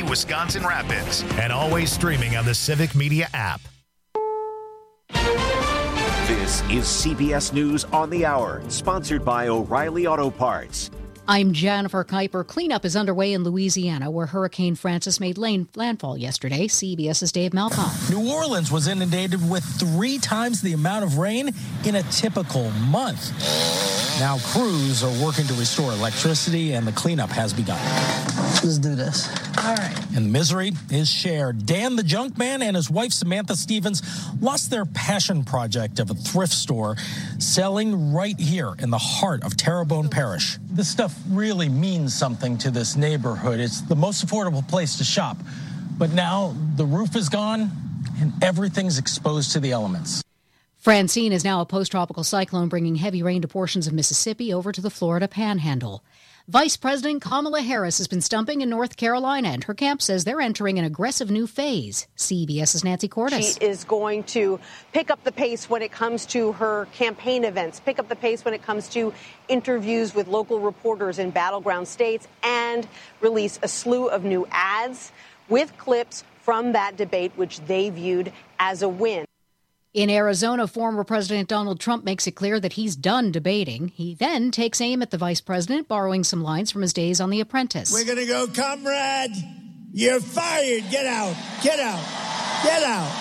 Wisconsin Rapids, and always streaming on the Civic Media app. This is CBS News on the Hour, sponsored by O'Reilly Auto Parts. I'm Jennifer Kuiper. Cleanup is underway in Louisiana, where Hurricane Francis made landfall yesterday. CBS's Dave Malkoff. New Orleans was inundated with 3 times the amount of rain in a typical month. Now crews are working to restore electricity, and the cleanup has begun. Let's do this. All right. And the misery is shared. Dan the Junk Man and his wife Samantha Stevens lost their passion project of a thrift store selling right here in the heart of Terrebonne Parish. This stuff really means something to this neighborhood. It's the most affordable place to shop. But now the roof is gone and everything's exposed to the elements. Francine is now a post-tropical cyclone bringing heavy rain to portions of Mississippi over to the Florida Panhandle. Vice President Kamala Harris has been stumping in North Carolina, and her camp says they're entering an aggressive new phase. CBS's Nancy Cordes. She is going to pick up the pace when it comes to her campaign events, pick up the pace when it comes to interviews with local reporters in battleground states, and release a slew of new ads with clips from that debate, which they viewed as a win. In Arizona, former President Donald Trump makes it clear that he's done debating. He then takes aim at the vice president, borrowing some lines from his days on The Apprentice. We're going to go, comrade. You're fired. Get out. Get out. Get out.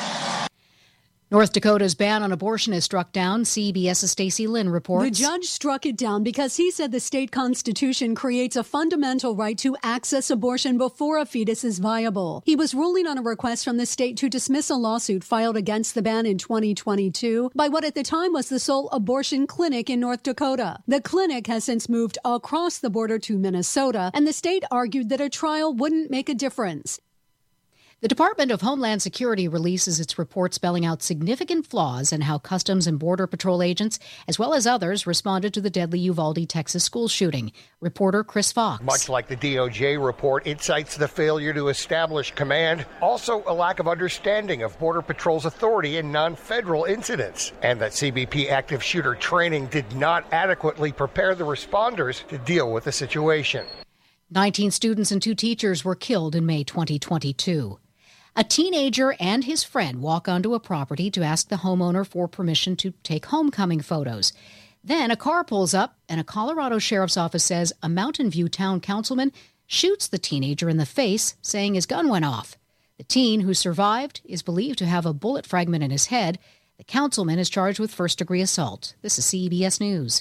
North Dakota's ban on abortion is struck down. CBS's Stacey Lynn reports. The judge struck it down because he said the state constitution creates a fundamental right to access abortion before a fetus is viable. He was ruling on a request from the state to dismiss a lawsuit filed against the ban in 2022 by what at the time was the sole abortion clinic in North Dakota. The clinic has since moved across the border to Minnesota, and the state argued that a trial wouldn't make a difference. The Department of Homeland Security releases its report spelling out significant flaws in how Customs and Border Patrol agents, as well as others, responded to the deadly Uvalde, Texas school shooting. Reporter Chris Fox. Much like the DOJ report, it cites the failure to establish command, also a lack of understanding of Border Patrol's authority in non-federal incidents, and that CBP active shooter training did not adequately prepare the responders to deal with the situation. 19 students and 2 teachers were killed in May 2022. A teenager and his friend walk onto a property to ask the homeowner for permission to take homecoming photos. Then a car pulls up, and a Colorado sheriff's office says a Mountain View town councilman shoots the teenager in the face, saying his gun went off. The teen, who survived, is believed to have a bullet fragment in his head. The councilman is charged with first-degree assault. This is CBS News.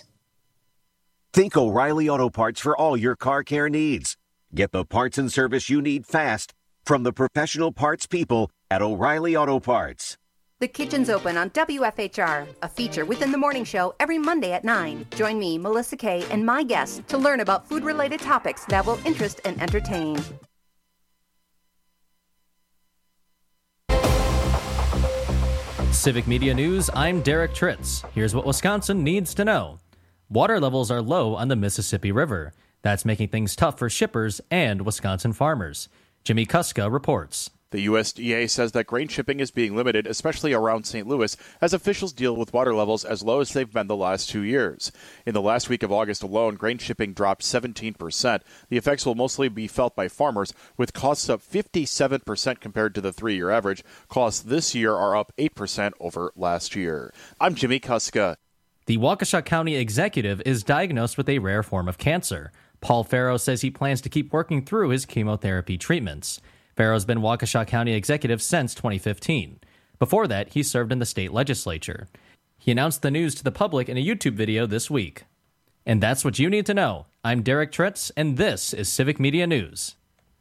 Think O'Reilly Auto Parts for all your car care needs. Get the parts and service you need fast from the professional parts people at O'Reilly Auto Parts. The Kitchen's Open on WFHR, a feature within the morning show every Monday at 9. Join me, Melissa Kay, and my guests to learn about food-related topics that will interest and entertain. Civic Media News, I'm Derek Tritz. Here's what Wisconsin needs to know. Water levels are low on the Mississippi River. That's making things tough for shippers and Wisconsin farmers. Jimmy Kuska reports. The USDA says that grain shipping is being limited, especially around St. Louis, as officials deal with water levels as low as they've been the last 2 years. In the last week of August alone, grain shipping dropped 17%. The effects will mostly be felt by farmers, with costs up 57% compared to the 3-year average. Costs this year are up 8% over last year. I'm Jimmy Kuska. The Waukesha County executive is diagnosed with a rare form of cancer. Paul Farrow says he plans to keep working through his chemotherapy treatments. Farrow's been Waukesha County executive since 2015. Before that, he served in the state legislature. He announced the news to the public in a YouTube video this week. And that's what you need to know. I'm Derek Tritz, and this is Civic Media News.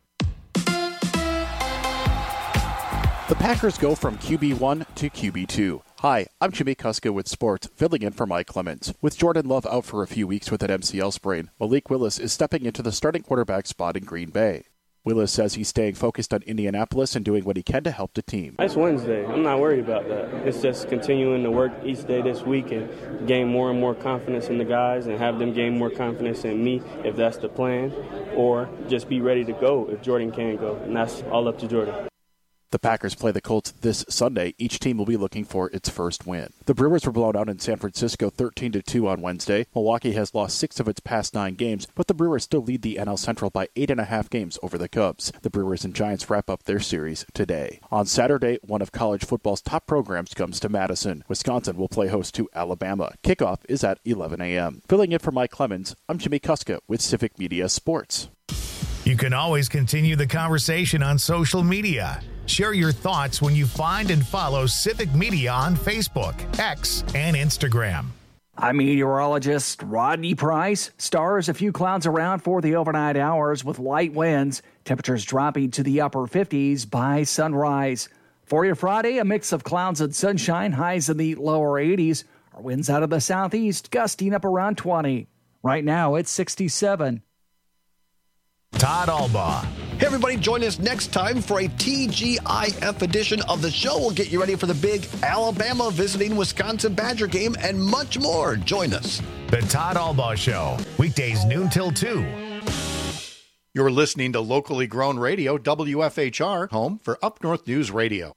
The Packers go from QB1 to QB2. Hi, I'm Jimmy Kuska with sports, filling in for Mike Clemens. With Jordan Love out for a few weeks with an MCL sprain, Malik Willis is stepping into the starting quarterback spot in Green Bay. Willis says he's staying focused on Indianapolis and doing what he can to help the team. It's Wednesday. I'm not worried about that. It's just continuing to work each day this week and gain more and more confidence in the guys and have them gain more confidence in me if that's the plan, or just be ready to go if Jordan can go, and that's all up to Jordan. The Packers play the Colts this Sunday. Each team will be looking for its first win. The Brewers were blown out in San Francisco 13-2 on Wednesday. Milwaukee has lost 6 of its past 9 games, but the Brewers still lead the NL Central by 8.5 games over the Cubs. The Brewers and Giants wrap up their series today. On Saturday, one of college football's top programs comes to Madison. Wisconsin will play host to Alabama. Kickoff is at 11 a.m. Filling in for Mike Clemens, I'm Jimmy Kuska with Civic Media Sports. You can always continue the conversation on social media. Share your thoughts when you find and follow Civic Media on Facebook, X, and Instagram. I'm meteorologist Rodney Price. Stars, a few clouds around for the overnight hours with light winds. Temperatures dropping to the upper 50s by sunrise. For your Friday, a mix of clouds and sunshine, highs in the lower 80s. Our winds out of the southeast, gusting up around 20. Right now, it's 67. Todd Albaugh. Hey, everybody, join us next time for a TGIF edition of the show. We'll get you ready for the big Alabama visiting Wisconsin Badger game and much more. Join us. The Todd Albaugh Show, weekdays noon till 2. You're listening to locally grown radio, WFHR, home for Up North News Radio.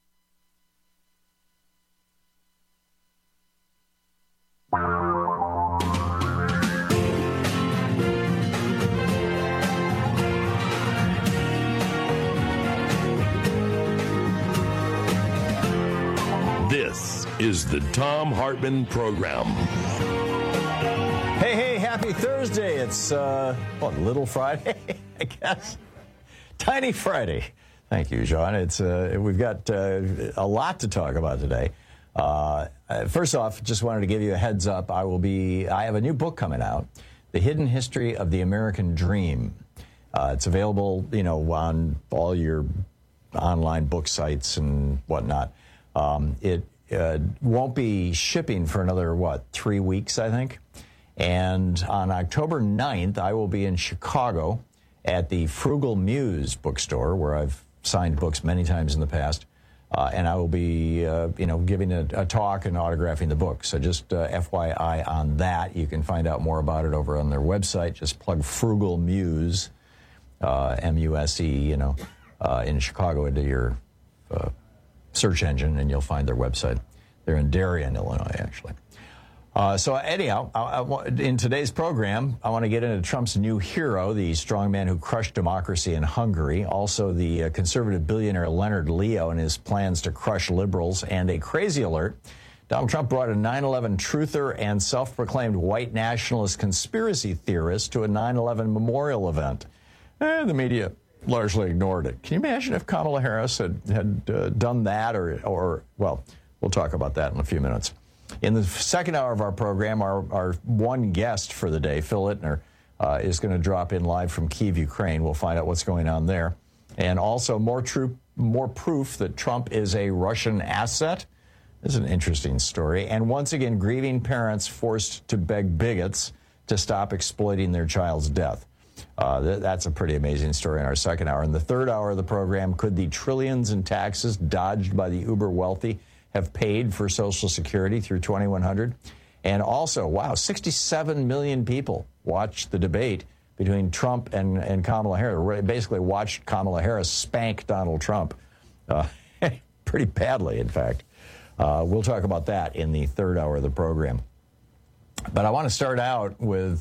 This is the Thom Hartmann Program. Hey, happy Thursday. It's, Little Friday, I guess. Tiny Friday. Thank you, John. It's we've got a lot to talk about today. First off, just wanted to give you a heads up. I have a new book coming out, The Hidden History of the American Dream. It's available, on all your online book sites and whatnot. It won't be shipping for another, 3 weeks, I think. And on October 9th, I will be in Chicago at the Frugal Muse bookstore, where I've signed books many times in the past. And I will be, giving a talk and autographing the book. So just FYI on that. You can find out more about it over on their website. Just plug Frugal Muse, M-U-S-E, in Chicago into your search engine, and you'll find their website. They're in Darien, Illinois, actually. So anyhow, in today's program, I want to get into Trump's new hero, the strongman who crushed democracy in Hungary, also the conservative billionaire Leonard Leo and his plans to crush liberals, and a crazy alert. Donald Trump brought a 9/11 truther and self-proclaimed white nationalist conspiracy theorist to a 9/11 memorial event. The media largely ignored it. Can you imagine if Kamala Harris had done that, or we'll talk about that in a few minutes. In the second hour of our program, our one guest for the day, Phil Ittner, is going to drop in live from Kyiv, Ukraine. We'll find out what's going on there. And also more proof that Trump is a Russian asset. This is an interesting story. And once again, grieving parents forced to beg bigots to stop exploiting their child's death. That's a pretty amazing story in our second hour. In the third hour of the program, could the trillions in taxes dodged by the uber wealthy have paid for Social Security through 2100? And also, 67 million people watched the debate between Trump and Kamala Harris. Basically watched Kamala Harris spank Donald Trump pretty badly, in fact. We'll talk about that in the third hour of the program. But I want to start out with,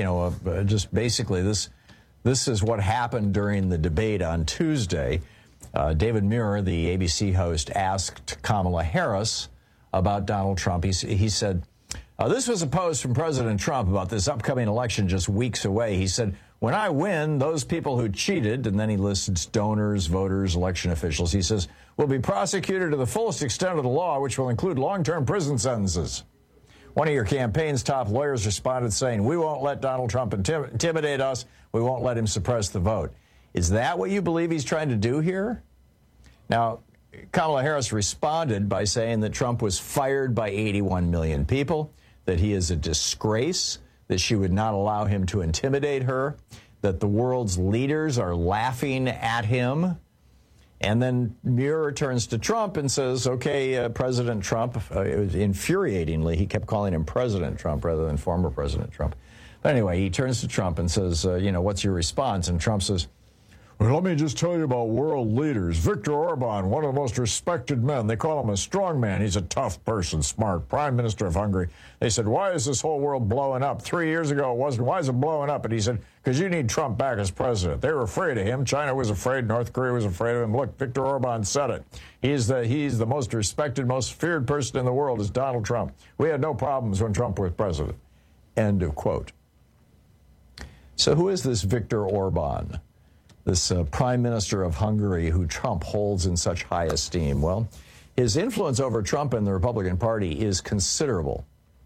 just basically this is what happened during the debate on Tuesday. David Muir, the ABC host, asked Kamala Harris about Donald Trump. He said, this was a post from President Trump about this upcoming election just weeks away. He said, when I win, those people who cheated, and then he lists donors, voters, election officials, he says, will be prosecuted to the fullest extent of the law, which will include long-term prison sentences. One of your campaign's top lawyers responded saying, we won't let Donald Trump intimidate us. We won't let him suppress the vote. Is that what you believe he's trying to do here? Now, Kamala Harris responded by saying that Trump was fired by 81 million people, that he is a disgrace, that she would not allow him to intimidate her, that the world's leaders are laughing at him. And then Muir turns to Trump and says, okay, President Trump, infuriatingly, he kept calling him President Trump rather than former President Trump. But anyway, he turns to Trump and says, what's your response? And Trump says, Well, let me just tell you about world leaders. Viktor Orban, one of the most respected men. They call him a strong man. He's a tough person, smart. Prime Minister of Hungary. They said, why is this whole world blowing up? 3 years ago it wasn't. Why is it blowing up? And he said, because you need Trump back as president. They were afraid of him. China was afraid. North Korea was afraid of him. Look, Viktor Orban said it. He's the most respected, most feared person in the world is Donald Trump. We had no problems when Trump was president. End of quote. So who is this Viktor Orban? This prime minister of Hungary who Trump holds in such high esteem? Well, his influence over Trump and the Republican Party is considerable.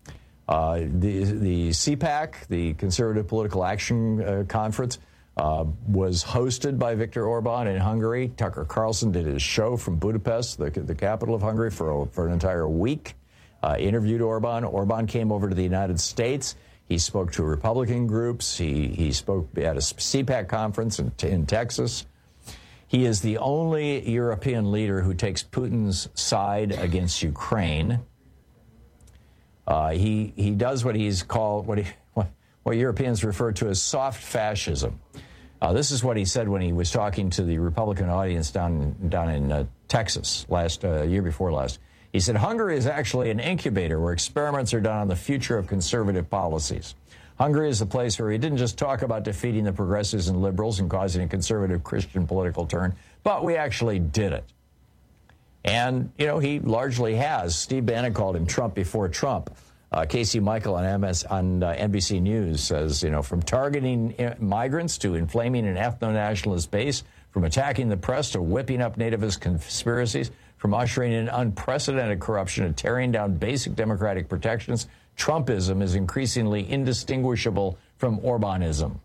The CPAC, the Conservative Political Action Conference, was hosted by Viktor Orban in Hungary. Tucker Carlson did his show from Budapest, the capital of Hungary, for an entire week, interviewed Orban. Orban came over to the United States. He spoke to Republican groups. He spoke at a CPAC conference in Texas. He is the only European leader who takes Putin's side against Ukraine. He does what he's called, what Europeans refer to as soft fascism. This is what he said when he was talking to the Republican audience down in Texas year before last. He said, Hungary is actually an incubator where experiments are done on the future of conservative policies. Hungary is a place where he didn't just talk about defeating the progressives and liberals and causing a conservative Christian political turn, but we actually did it. And, he largely has. Steve Bannon called him Trump before Trump. Casey Michael on NBC News says, from targeting migrants to inflaming an ethno-nationalist base, from attacking the press to whipping up nativist conspiracies, from ushering in unprecedented corruption and tearing down basic democratic protections, Trumpism is increasingly indistinguishable from Orbanism.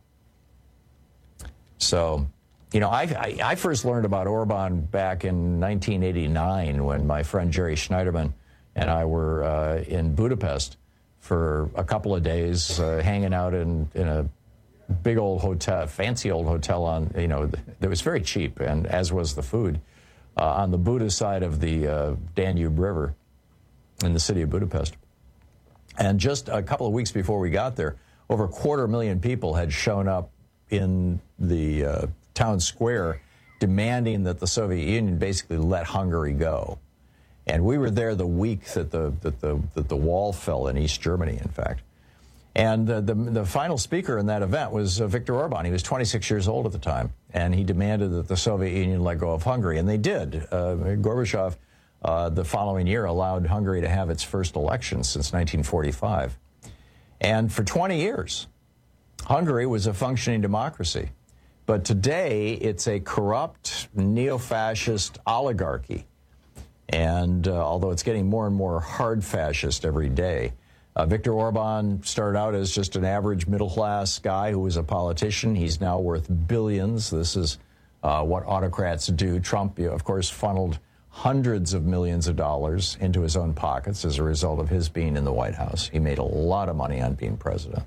So, I first learned about Orban back in 1989 when my friend Jerry Schneiderman and I were in Budapest for a couple of days, hanging out in a big old hotel, fancy old hotel that was very cheap, and as was the food, on the Buda side of the Danube River in the city of Budapest. And just a couple of weeks before we got there, over 250,000 people had shown up in the town square demanding that the Soviet Union basically let Hungary go. And we were there the week that the wall fell in East Germany, in fact. And the final speaker in that event was Viktor Orban. He was 26 years old at the time, and he demanded that the Soviet Union let go of Hungary, and they did. Gorbachev, the following year, allowed Hungary to have its first election since 1945. And for 20 years, Hungary was a functioning democracy. But today, it's a corrupt, neo-fascist oligarchy. And although it's getting more and more hard fascist every day, Viktor Orban started out as just an average middle-class guy who was a politician. He's now worth billions. This is what autocrats do. Trump, of course, funneled hundreds of millions of dollars into his own pockets as a result of his being in the White House. He made a lot of money on being president.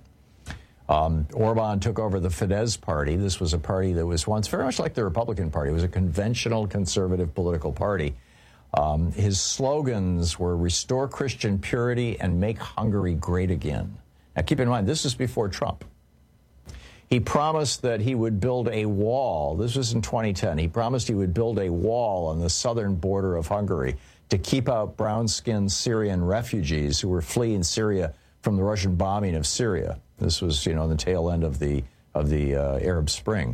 Orban took over the Fidesz party. This was a party that was once very much like the Republican Party. It was a conventional conservative political party. His slogans were restore Christian purity and make Hungary great again. Now, keep in mind, this is before Trump. He promised that he would build a wall. This was in 2010. He promised he would build a wall on the southern border of Hungary to keep out brown-skinned Syrian refugees who were fleeing Syria from the Russian bombing of Syria. This was, on the tail end of the Arab Spring.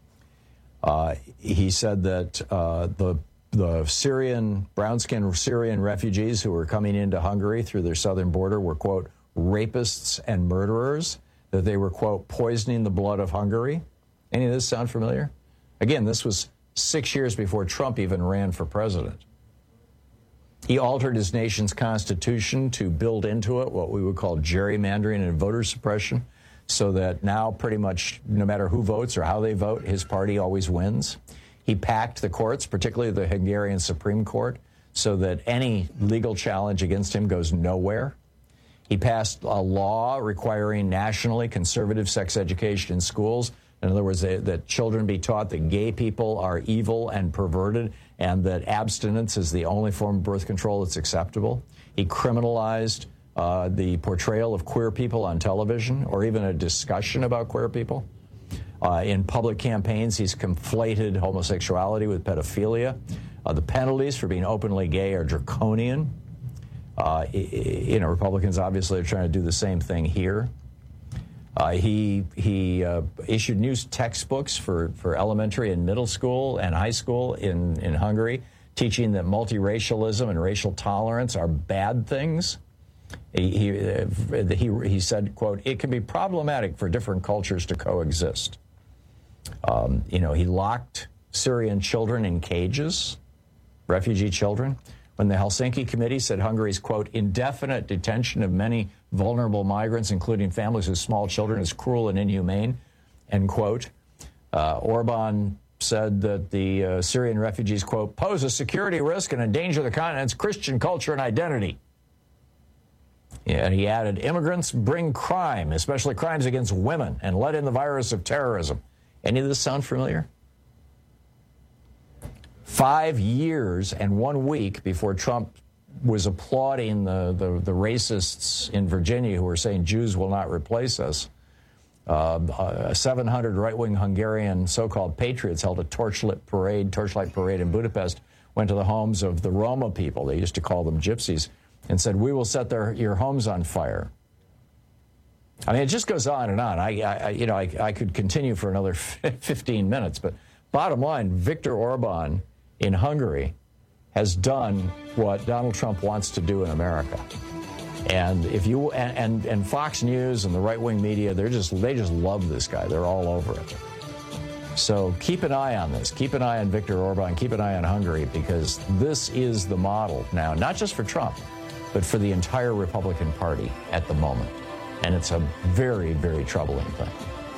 He said that the Syrian, brown-skinned Syrian refugees who were coming into Hungary through their southern border were, quote, rapists and murderers, that they were, quote, poisoning the blood of Hungary. Any of this sound familiar? Again, this was 6 years before Trump even ran for president. He altered his nation's constitution to build into it what we would call gerrymandering and voter suppression, so that now pretty much no matter who votes or how they vote, his party always wins. He packed the courts, particularly the Hungarian Supreme Court, so that any legal challenge against him goes nowhere. He passed a law requiring nationally conservative sex education in schools. In other words, that children be taught that gay people are evil and perverted, and that abstinence is the only form of birth control that's acceptable. He criminalized the portrayal of queer people on television, or even a discussion about queer people. In public campaigns, he's conflated homosexuality with pedophilia. The penalties for being openly gay are draconian. Republicans obviously are trying to do the same thing here. He issued new textbooks for elementary and middle school and high school in Hungary, teaching that multiracialism and racial tolerance are bad things. He said, quote, "It can be problematic for different cultures to coexist." He locked Syrian children in cages, refugee children. When the Helsinki Committee said Hungary's, quote, "indefinite detention of many vulnerable migrants, including families with small children, is cruel and inhumane," end quote. Orban said that the Syrian refugees, quote, "pose a security risk and endanger the continent's Christian culture and identity." And he added, "Immigrants bring crime, especially crimes against women, and let in the virus of terrorism." Any of this sound familiar? 5 years and 1 week before Trump was applauding the racists in Virginia who were saying Jews will not replace us, 700 right-wing Hungarian so-called patriots held a torchlight parade in Budapest, went to the homes of the Roma people, they used to call them gypsies, and said, "We will set your homes on fire." I mean, it just goes on and on. I could continue for another 15 minutes, but bottom line, Viktor Orban in Hungary has done what Donald Trump wants to do in America. And and Fox News and the right-wing media, they just love this guy. They're all over it. So keep an eye on this. Keep an eye on Viktor Orban. Keep an eye on Hungary, because this is the model now, not just for Trump, but for the entire Republican Party at the moment. And it's a very, very troubling thing.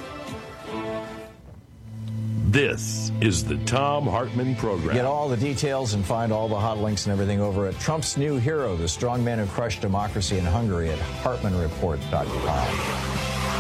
This is the Thom Hartmann Program. Get all the details and find all the hot links and everything over at Trump's new hero, the strong man who crushed democracy in Hungary, at HartmannReport.com.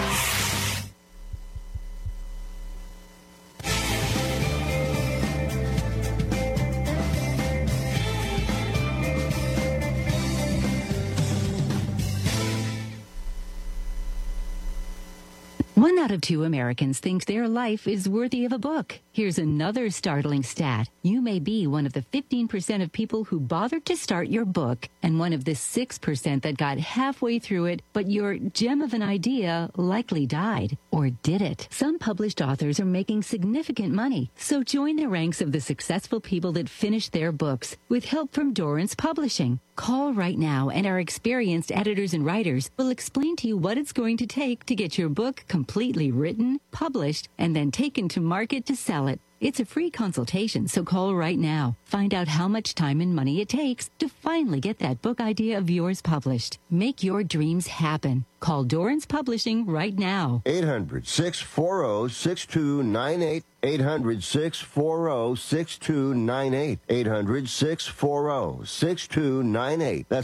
One out of 2 Americans think their life is worthy of a book. Here's another startling stat. You may be one of the 15% of people who bothered to start your book, and one of the 6% that got halfway through it, but your gem of an idea likely died. Or did it? Some published authors are making significant money, so join the ranks of the successful people that finished their books with help from Dorrance Publishing. Call right now, and our experienced editors and writers will explain to you what it's going to take to get your book completely written, published, and then taken to market to sell it. It's a free consultation, so call right now. Find out how much time and money it takes to finally get that book idea of yours published. Make your dreams happen. Call Dorrance Publishing right now. 800-640-6298. 800-640-6298. 800-640-6298. That's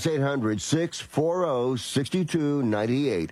800-640-6298.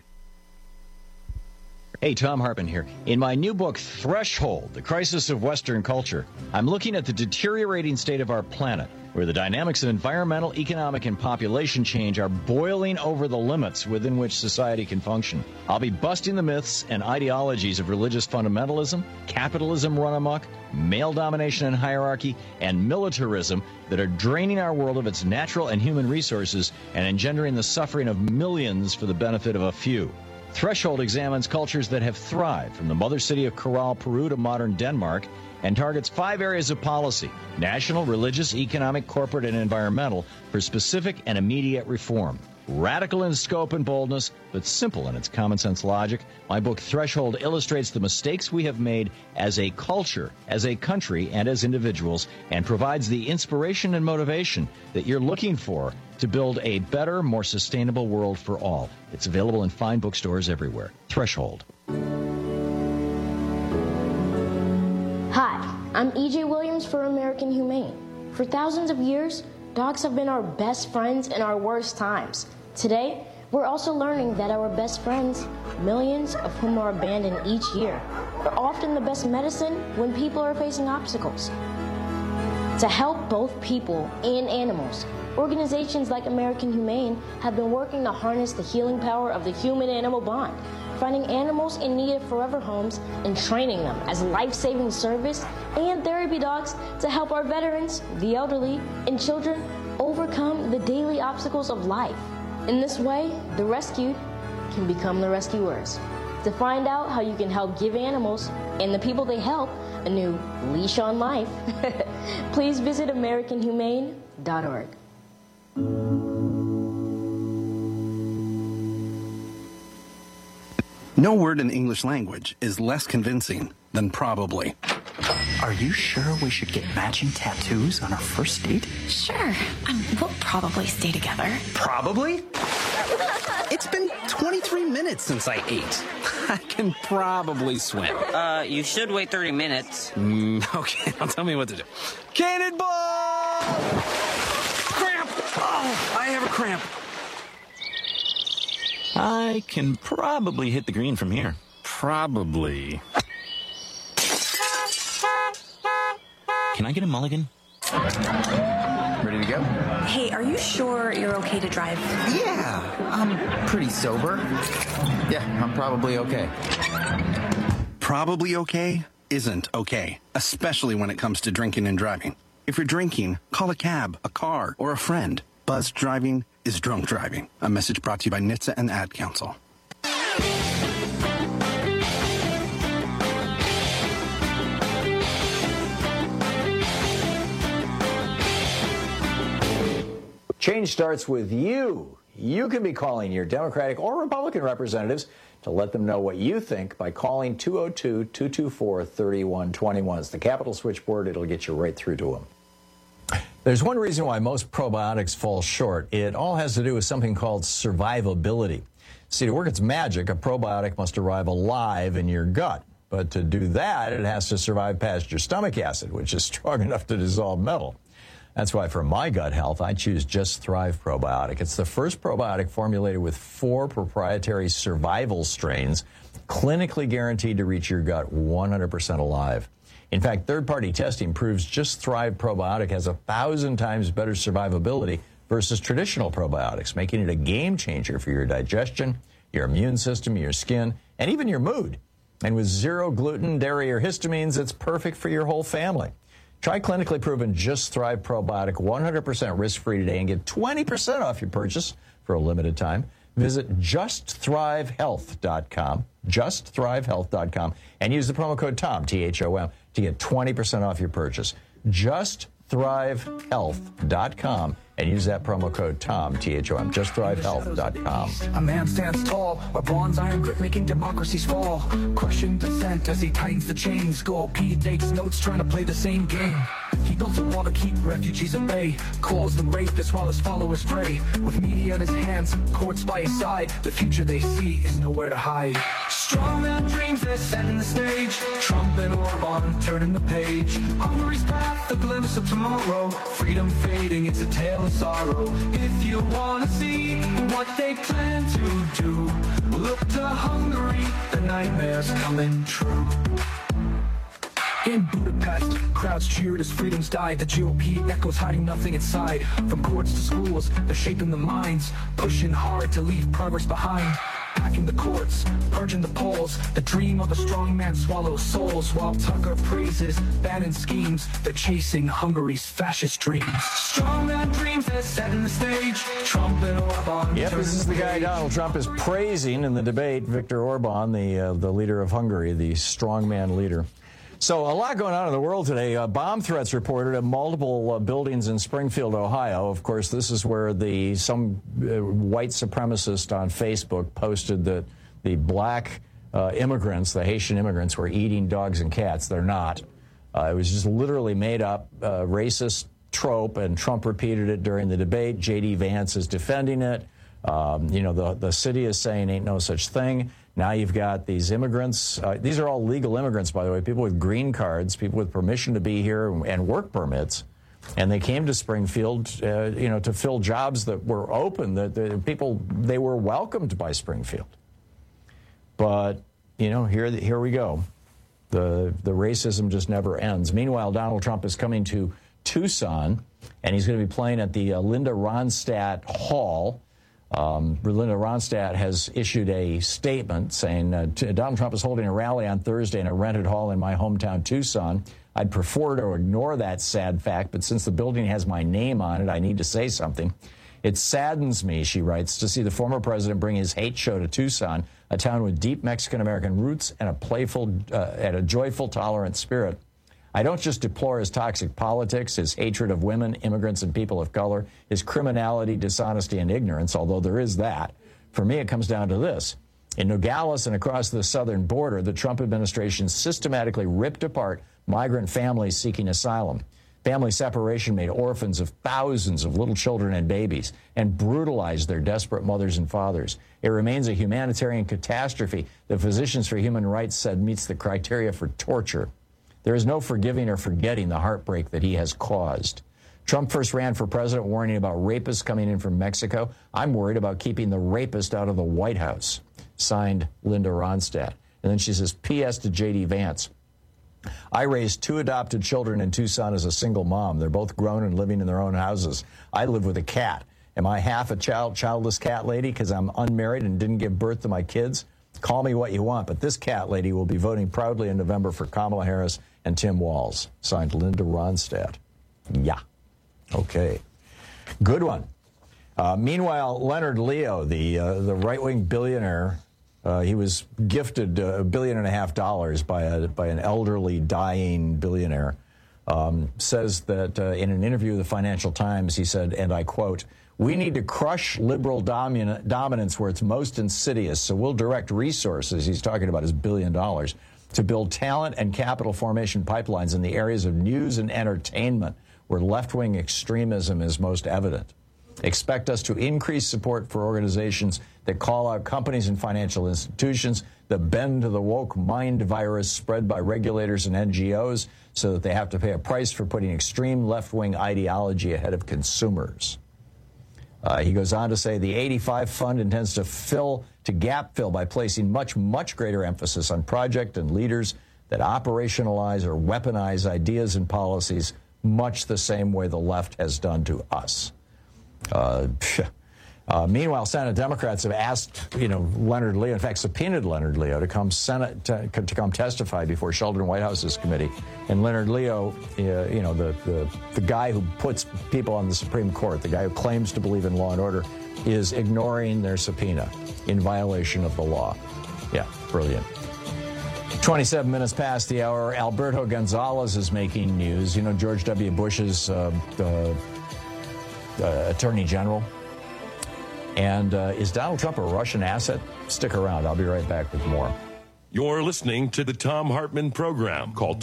Hey, Thom Hartmann here. In my new book, Threshold, The Crisis of Western Culture, I'm looking at the deteriorating state of our planet, where the dynamics of environmental, economic, and population change are boiling over the limits within which society can function. I'll be busting the myths and ideologies of religious fundamentalism, capitalism run amok, male domination and hierarchy, and militarism that are draining our world of its natural and human resources and engendering the suffering of millions for the benefit of a few. Threshold examines cultures that have thrived, from the mother city of Corral, Peru to modern Denmark, and targets 5 areas of policy: national, religious, economic, corporate, and environmental, for specific and immediate reform. Radical in scope and boldness, but simple in its common sense logic, my book Threshold illustrates the mistakes we have made as a culture, as a country, and as individuals, and provides the inspiration and motivation that you're looking for to build a better, more sustainable world for all. It's available in fine bookstores everywhere. Threshold. Hi, I'm E.J. Williams for American Humane. For thousands of years, dogs have been our best friends in our worst times. Today, we're also learning that our best friends, millions of whom are abandoned each year, are often the best medicine when people are facing obstacles. To help both people and animals, organizations like American Humane have been working to harness the healing power of the human-animal bond finding animals in need of forever homes and training them as life-saving service and therapy dogs to help our veterans, the elderly, and children overcome the daily obstacles of life. In this way, the rescued can become the rescuers. To find out how you can help give animals and the people they help a new leash on life, please visit AmericanHumane.org. No word in the English language is less convincing than probably. Are you sure we should get matching tattoos on our first date? Sure. We'll probably stay together. Probably? It's been 23 minutes since I ate. I can probably swim. You should wait 30 minutes. Okay, now tell me what to do. Cannonball! Cramp! Oh, I have a cramp. I can probably hit the green from here. Probably. Can I get a mulligan? Ready to go? Hey, are you sure you're okay to drive? Yeah, I'm pretty sober. Yeah, I'm probably okay. Probably okay isn't okay, especially when it comes to drinking and driving. If you're drinking, call a cab, a car, or a friend. Buzzed driving is drunk driving. A message brought to you by NHTSA and the Ad Council. Change starts with you. You can be calling your Democratic or Republican representatives to let them know what you think by calling 202-224-3121. It's the Capitol switchboard. It'll get you right through to them. There's one reason why most probiotics fall short. It all has to do with something called survivability. See, to work its magic, a probiotic must arrive alive in your gut. But to do that, it has to survive past your stomach acid, which is strong enough to dissolve metal. That's why for my gut health, I choose Just Thrive Probiotic. It's the first probiotic formulated with 4 proprietary survival strains, clinically guaranteed to reach your gut 100% alive. In fact, third-party testing proves Just Thrive Probiotic has 1,000 times better survivability versus traditional probiotics, making it a game changer for your digestion, your immune system, your skin, and even your mood. And with 0 gluten, dairy, or histamines, it's perfect for your whole family. Try clinically proven Just Thrive Probiotic 100% risk-free today and get 20% off your purchase for a limited time. Visit JustThriveHealth.com, JustThriveHealth.com, and use the promo code TOM, T-H-O-M, to get 20% off your purchase. JustThriveHealth.com, and use that promo code TOM, T-H-O-M, JustThriveHealth.com. A man stands tall, a bronze iron grip making democracies fall. Crushing dissent as he tightens the chains. Gold P takes notes trying to play the same game. He built a wall to keep refugees at bay. Calls them rapists while his followers pray. With media in his hands, courts by his side, the future they see is nowhere to hide. Strong man dreams, they're setting the stage. Trump and Orban turning the page. Hungary's path, a glimpse of tomorrow. Freedom fading, it's a tale of sorrow. If you wanna see what they plan to do, look to Hungary, the nightmare's coming true. In Budapest, crowds cheered as freedoms died. The GOP echoes hiding nothing inside. From courts to schools, they're shaping the minds, pushing hard to leave progress behind. Packing the courts, purging the polls. The dream of a strong man swallows souls, while Tucker praises Bannon schemes. They're chasing Hungary's fascist dreams. Strong man dreams, they're setting the stage. Trump and Orban. Yep, this is the guy Donald Trump is praising in the debate, Viktor Orban, the leader of Hungary, the strongman leader. So a lot going on in the world today. Bomb threats reported at multiple buildings in Springfield, Ohio. Of course, this is where some white supremacist on Facebook posted that the black immigrants, the Haitian immigrants, were eating dogs and cats. They're not. It was just literally made up racist trope, and Trump repeated it during the debate. J.D. Vance is defending it. The city is saying ain't no such thing. Now you've got these immigrants. These are all legal immigrants, by the way, people with green cards, people with permission to be here and work permits. And they came to Springfield, to fill jobs that were open, that they were welcomed by Springfield. But, here we go. The racism just never ends. Meanwhile, Donald Trump is coming to Tucson, and he's going to be playing at the Linda Ronstadt Hall. Linda Ronstadt has issued a statement saying Donald Trump is holding a rally on Thursday in a rented hall in my hometown, Tucson. I'd prefer to ignore that sad fact, but since the building has my name on it, I need to say something. It saddens me, she writes, to see the former president bring his hate show to Tucson, a town with deep Mexican-American roots and a playful and a joyful, tolerant spirit. I don't just deplore his toxic politics, his hatred of women, immigrants, and people of color, his criminality, dishonesty, and ignorance, although there is that. For me, it comes down to this. In Nogales and across the southern border, the Trump administration systematically ripped apart migrant families seeking asylum. Family separation made orphans of thousands of little children and babies and brutalized their desperate mothers and fathers. It remains a humanitarian catastrophe that Physicians for Human Rights said meets the criteria for torture. There is no forgiving or forgetting the heartbreak that he has caused. Trump first ran for president warning about rapists coming in from Mexico. I'm worried about keeping the rapist out of the White House. Signed, Linda Ronstadt. And then she says, P.S. to J.D. Vance. I raised 2 adopted children in Tucson as a single mom. They're both grown and living in their own houses. I live with a cat. Am I half a childless cat lady because I'm unmarried and didn't give birth to my kids? Call me what you want, but this cat lady will be voting proudly in November for Kamala Harris and Tim Walz. Signed, Linda Ronstadt. Yeah. Okay. Good one. Meanwhile, Leonard Leo, the right-wing billionaire, he was gifted $1.5 billion by an elderly, dying billionaire, says that in an interview with the Financial Times, he said, and I quote, "We need to crush liberal dominance where it's most insidious, so we'll direct resources," he's talking about his $1 billion, "to build talent and capital formation pipelines in the areas of news and entertainment where left-wing extremism is most evident. Expect us to increase support for organizations that call out companies and financial institutions that bend to the woke mind virus spread by regulators and NGOs so that they have to pay a price for putting extreme left-wing ideology ahead of consumers." He goes on to say the 85 Fund intends to gap fill by placing much greater emphasis on project and leaders that operationalize or weaponize ideas and policies much the same way the left has done to us. Meanwhile, Senate Democrats have asked, Leonard Leo, in fact, subpoenaed Leonard Leo to come to come testify before Sheldon Whitehouse's committee. And Leonard Leo, the guy who puts people on the Supreme Court, the guy who claims to believe in law and order, is ignoring their subpoena in violation of the law. Yeah, brilliant. 27 minutes past the hour. Alberto Gonzales is making news. George W. Bush's Attorney General. And is Donald Trump a Russian asset? Stick around. I'll be right back with more. You're listening to the Thom Hartmann Program. Call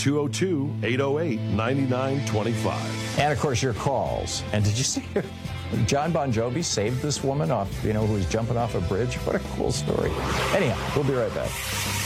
202-808-9925. And, of course, your calls. And did you see John Bon Jovi saved this woman off, who was jumping off a bridge? What a cool story. Anyhow, we'll be right back.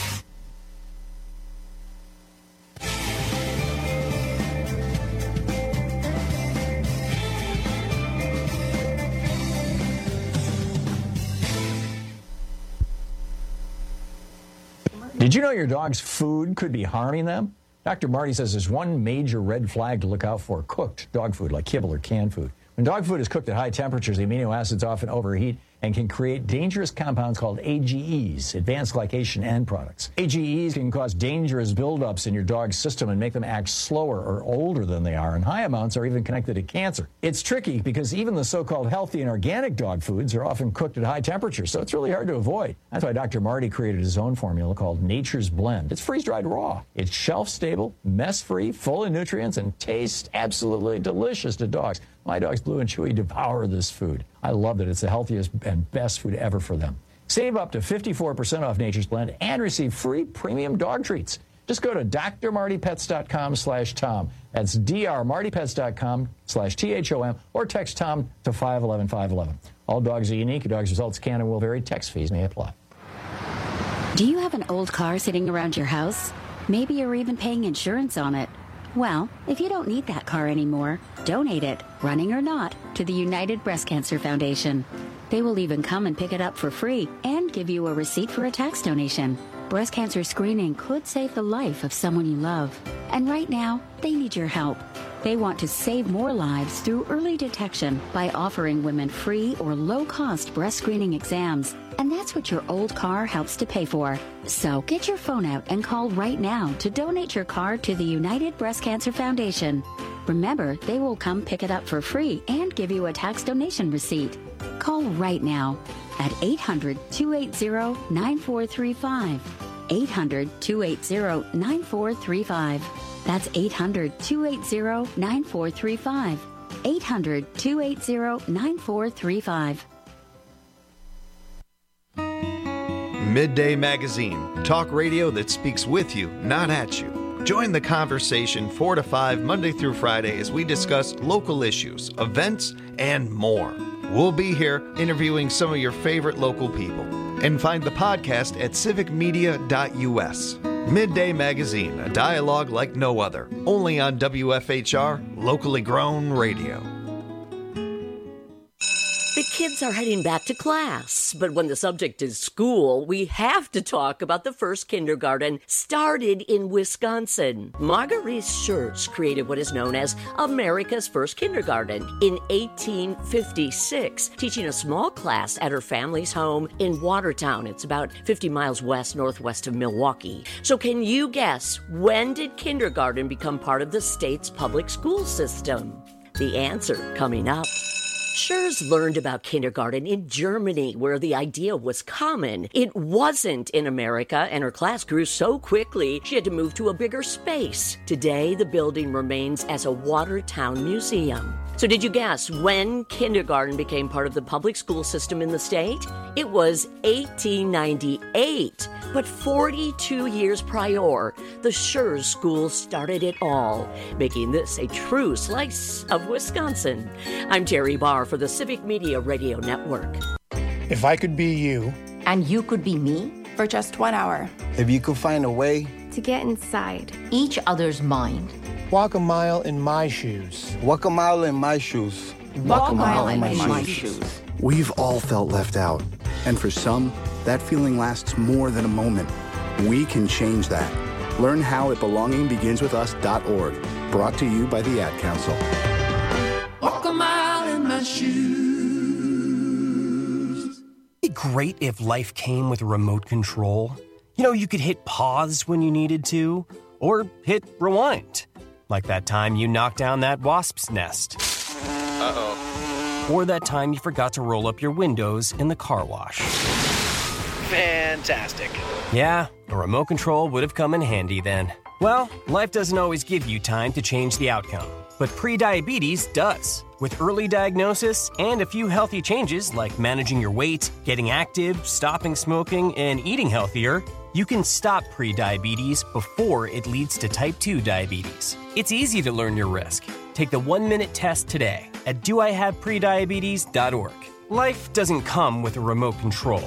Did you know your dog's food could be harming them? Dr. Marty says there's one major red flag to look out for: cooked dog food, like kibble or canned food. When dog food is cooked at high temperatures, the amino acids often overheat and can create dangerous compounds called AGEs, advanced glycation end products. AGEs can cause dangerous buildups in your dog's system and make them act slower or older than they are, and high amounts are even connected to cancer. It's tricky because even the so-called healthy and organic dog foods are often cooked at high temperatures, so it's really hard to avoid. That's why Dr. Marty created his own formula called Nature's Blend. It's freeze-dried raw. It's shelf-stable, mess-free, full of nutrients, and tastes absolutely delicious to dogs. My dogs, Blue and Chewy, devour this food. I love that it's the healthiest and best food ever for them. Save up to 54% off Nature's Blend and receive free premium dog treats. Just go to drmartypets.com/Tom. That's drmartypets.com/THOM, or text Tom to 511-511. All dogs are unique. Your dog's results can and will vary. Text fees may apply. Do you have an old car sitting around your house? Maybe you're even paying insurance on it. Well, if you don't need that car anymore, donate it, running or not, to the United Breast Cancer Foundation. They will even come and pick it up for free and give you a receipt for a tax donation. Breast cancer screening could save the life of someone you love. And right now, they need your help. They want to save more lives through early detection by offering women free or low-cost breast screening exams. And that's what your old car helps to pay for. So get your phone out and call right now to donate your car to the United Breast Cancer Foundation. Remember, they will come pick it up for free and give you a tax donation receipt. Call right now at 800-280-9435. 800-280-9435. That's 800-280-9435. 800-280-9435. Midday Magazine, talk radio that speaks with you, not at you. Join the conversation 4 to 5 Monday through Friday as we discuss local issues, events, and more. We'll be here interviewing some of your favorite local people. And find the podcast at civicmedia.us. Midday Magazine, a dialogue like no other. Only on WFHR, locally grown radio. The kids are heading back to class, but when the subject is school, we have to talk about the first kindergarten started in Wisconsin. Marguerite Schertz created what is known as America's first kindergarten in 1856, teaching a small class at her family's home in Watertown. It's about 50 miles northwest of Milwaukee. So can you guess, when did kindergarten become part of the state's public school system? The answer coming up. Schertz learned about kindergarten in Germany, where the idea was common. It wasn't in America, and her class grew so quickly she had to move to a bigger space. Today, the building remains as a Watertown museum. So did you guess when kindergarten became part of the public school system in the state? It was 1898. But 42 years prior, the Schertz School started it all, making this a true slice of Wisconsin. I'm Terry Barr for the Civic Media Radio Network. If I could be you. And you could be me? For just 1 hour. If you could find a way to get inside each other's mind. Walk a mile in my shoes. Walk a mile in my shoes. Walk a mile in my shoes. We've all felt left out. And for some, that feeling lasts more than a moment. We can change that. Learn how at belongingbeginswithus.org. Brought to you by the Ad Council. Walk a mile in my shoes. It'd be great if life came with a remote control. You know, you could hit pause when you needed to, or hit rewind. Like that time you knocked down that wasp's nest. Uh-oh. Or that time you forgot to roll up your windows in the car wash. Fantastic. Yeah, a remote control would have come in handy then. Well, life doesn't always give you time to change the outcome, but prediabetes does. With early diagnosis and a few healthy changes like managing your weight, getting active, stopping smoking, and eating healthier, you can stop prediabetes before it leads to type 2 diabetes. It's easy to learn your risk. Take the 1-minute test today at doihaveprediabetes.org. Life doesn't come with a remote control.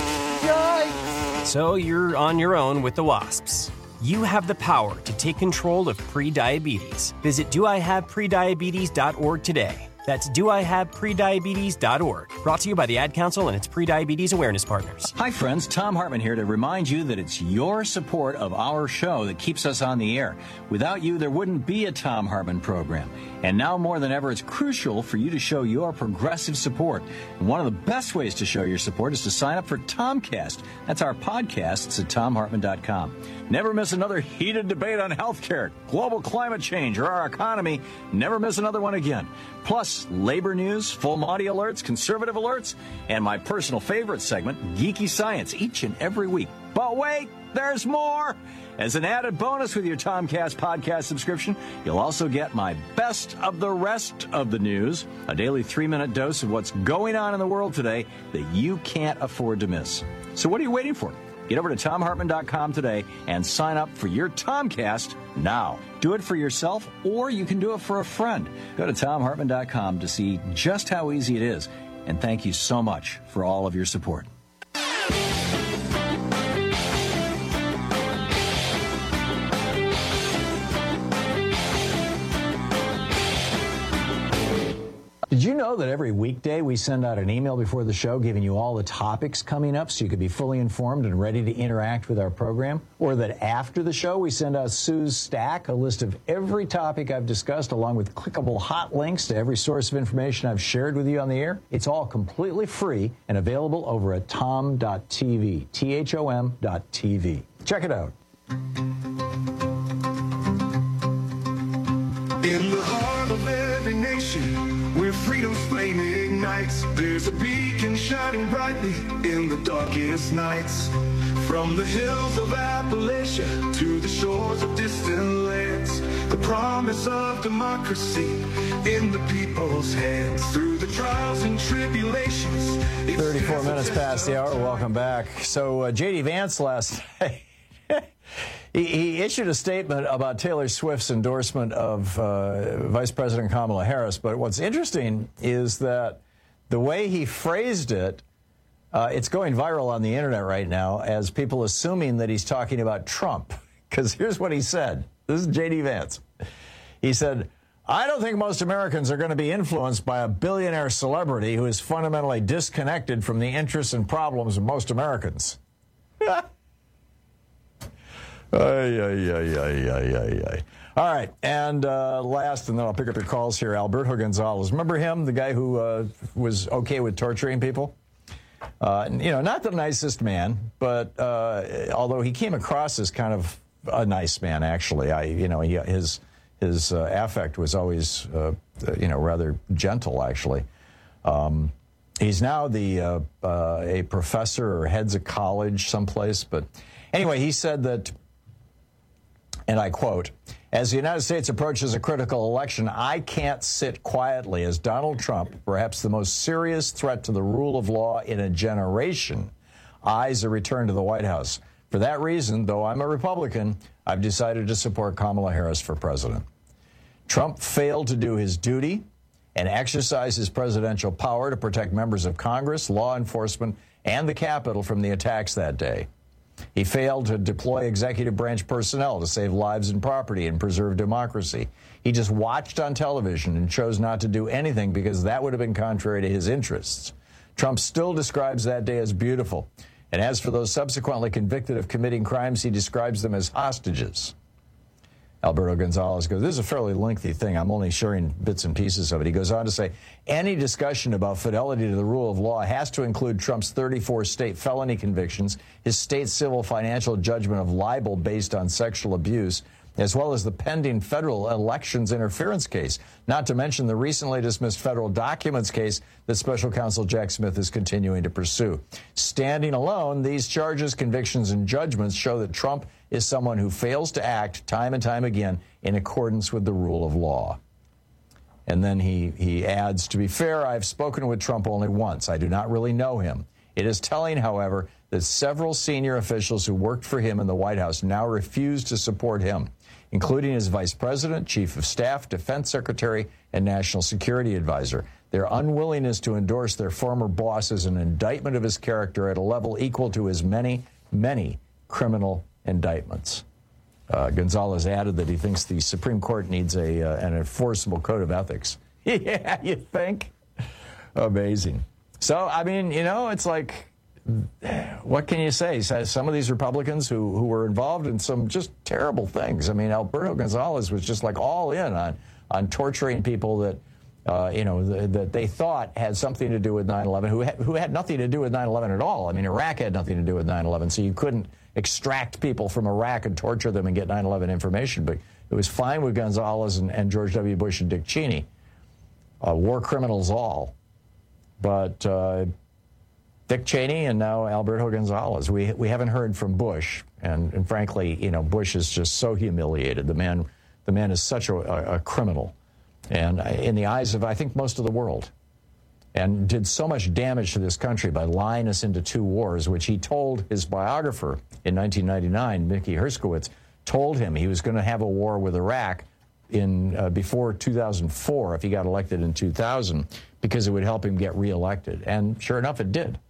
Yikes! So you're on your own with the wasps. You have the power to take control of prediabetes. Visit doihaveprediabetes.org today. That's doihaveprediabetes.org. Brought to you by the Ad Council and its prediabetes awareness partners. Hi, friends. Tom Hartman here to remind you that it's your support of our show that keeps us on the air. Without you, there wouldn't be a Tom Hartman program. And now more than ever, it's crucial for you to show your progressive support. And one of the best ways to show your support is to sign up for Tomcast. That's our podcast. It's at tomhartman.com. Never miss another heated debate on healthcare, global climate change, or our economy. Never miss another one again. Plus, labor news, full Monty alerts, conservative alerts, and my personal favorite segment, Geeky Science, each and every week. But wait, there's more! As an added bonus with your Tomcast podcast subscription, you'll also get my best of the rest of the news, a daily 3-minute dose of what's going on in the world today that you can't afford to miss. So what are you waiting for? Get over to TomHartman.com today and sign up for your Tomcast now. Do it for yourself, or you can do it for a friend. Go to TomHartman.com to see just how easy it is. And thank you so much for all of your support. Did you know that every weekday we send out an email before the show giving you all the topics coming up so you could be fully informed and ready to interact with our program? Or that after the show we send out Sue's Stack, a list of every topic I've discussed along with clickable hot links to every source of information I've shared with you on the air? It's all completely free and available over at tom.tv, THOM.tv. Check it out. In the heart of every nation, where freedom's flame ignites, there's a beacon shining brightly in the darkest nights. From the hills of Appalachia to the shores of distant lands, the promise of democracy in the people's hands. Through the trials and tribulations. 34 minutes past the hour. Welcome back. So J.D. Vance last night, he issued a statement about Taylor Swift's endorsement of Vice President Kamala Harris. But what's interesting is that the way he phrased it, it's going viral on the internet right now as people assuming that he's talking about Trump. Because here's what he said. This is J.D. Vance. He said, I don't think most Americans are going to be influenced by a billionaire celebrity who is fundamentally disconnected from the interests and problems of most Americans. All right, and last, and then I'll pick up your calls here, Alberto Gonzalez. Remember him, the guy who was okay with torturing people? Not the nicest man, but although he came across as kind of a nice man, actually. His affect was always, rather gentle, actually. He's now a professor or heads a college someplace. But anyway, he said that, and I quote, as the United States approaches a critical election, I can't sit quietly as Donald Trump, perhaps the most serious threat to the rule of law in a generation, eyes a return to the White House. For that reason, though I'm a Republican, I've decided to support Kamala Harris for president. Trump failed to do his duty and exercise his presidential power to protect members of Congress, law enforcement, and the Capitol from the attacks that day. He failed to deploy executive branch personnel to save lives and property and preserve democracy. He just watched on television and chose not to do anything because that would have been contrary to his interests. Trump still describes that day as beautiful. And as for those subsequently convicted of committing crimes, he describes them as hostages. Alberto Gonzalez goes, this is a fairly lengthy thing. I'm only sharing bits and pieces of it. He goes on to say, any discussion about fidelity to the rule of law has to include Trump's 34 state felony convictions, his state civil financial judgment of libel based on sexual abuse, as well as the pending federal elections interference case, not to mention the recently dismissed federal documents case that Special Counsel Jack Smith is continuing to pursue. Standing alone, these charges, convictions, and judgments show that Trump is someone who fails to act time and time again in accordance with the rule of law. And then he adds, to be fair, I've spoken with Trump only once. I do not really know him. It is telling, however, that several senior officials who worked for him in the White House now refuse to support him, including his vice president, chief of staff, defense secretary, and national security advisor. Their unwillingness to endorse their former boss is an indictment of his character at a level equal to his many, many criminal indictments. Gonzalez added that he thinks the Supreme Court needs an enforceable code of ethics. Yeah, you think? Amazing. So, I mean, it's like, what can you say? Some of these Republicans who were involved in some just terrible things. I mean, Alberto Gonzalez was just like all in on torturing people that, that they thought had something to do with 9/11, who had nothing to do with 9/11 at all. I mean, Iraq had nothing to do with 9/11, so you couldn't extract people from Iraq and torture them and get 9/11 information. But it was fine with Gonzalez and George W. Bush and Dick Cheney. War criminals all. But Dick Cheney and now Alberto Gonzalez. We haven't heard from Bush, and frankly, Bush is just so humiliated. The man is such a criminal, and in the eyes of I think most of the world, and did so much damage to this country by lying us into two wars, which he told his biographer in 1999, Mickey Herskowitz, told him he was going to have a war with Iraq before 2004 if he got elected in 2000, because it would help him get reelected. And sure enough, it did.